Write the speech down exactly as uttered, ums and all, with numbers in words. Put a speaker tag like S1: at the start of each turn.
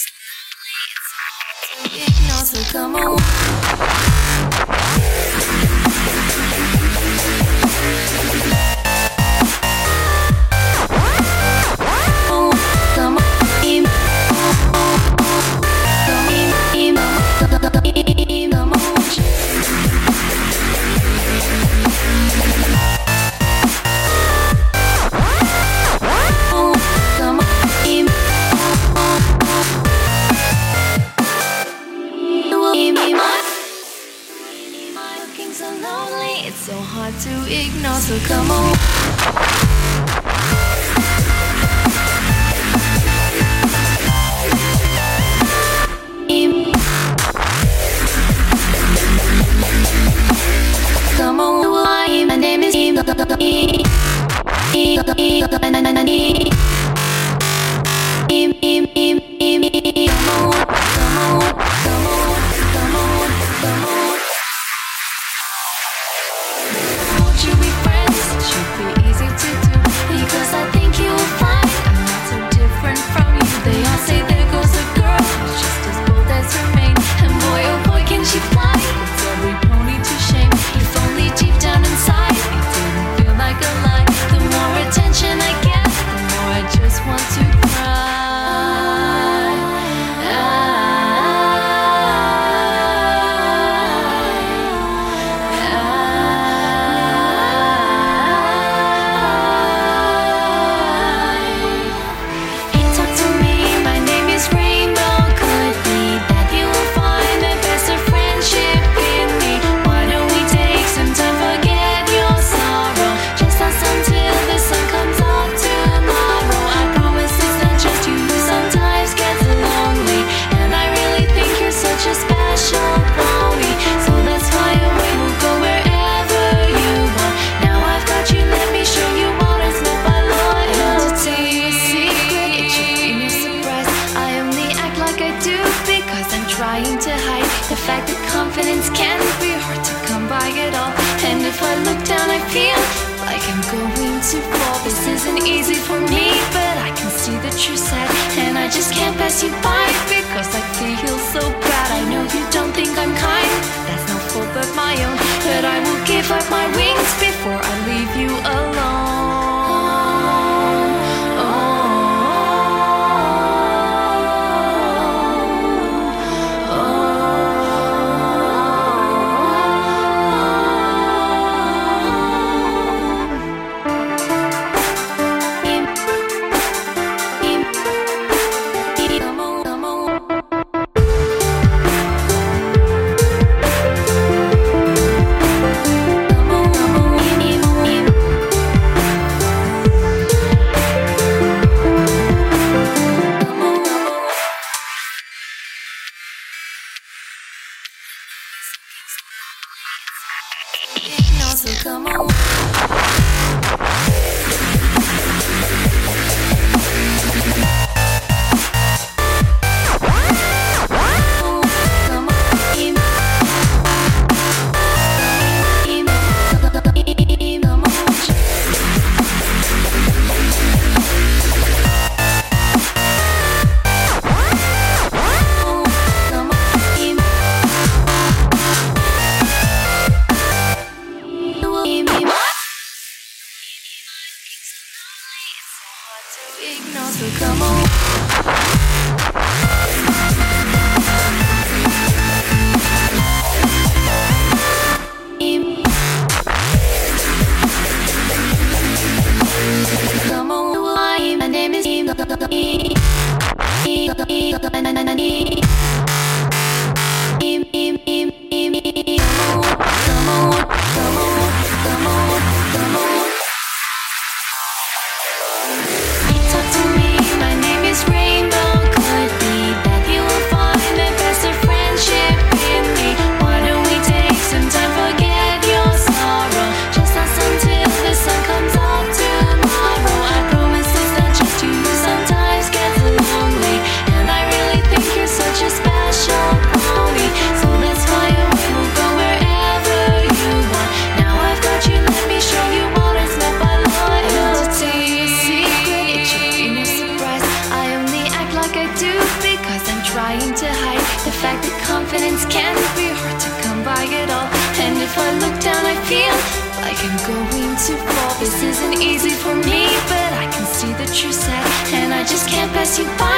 S1: Ignore, so come on. It's so hard to ignore, so come on. Come on, my name is trying to hide the fact that confidence can be hard to come by at all. And if I look down, I feel like I'm going to fall. This isn't easy for me, but I can see the true side, and I just can't pass you by because I feel so bad. I know you don't think I'm kind, that's no fault but my own, but I will give up my wings before I leave you alone. So come on. Ignore, so come on. Come on, my name is come on, come on, come on, come on. Talk to me, my name is Rainbow. Could be that you will find the best of friendship in me. Why don't we take some time, forget your sorrow? Just us until the sun comes up tomorrow. I promise it's not just you who sometimes gets lonely, and I really think you're such a special trying to hide the fact that confidence can be hard to come by at all. And if I look down, I feel like I'm going to fall. This isn't easy for me, but I can see the true side, and I just can't pass you by.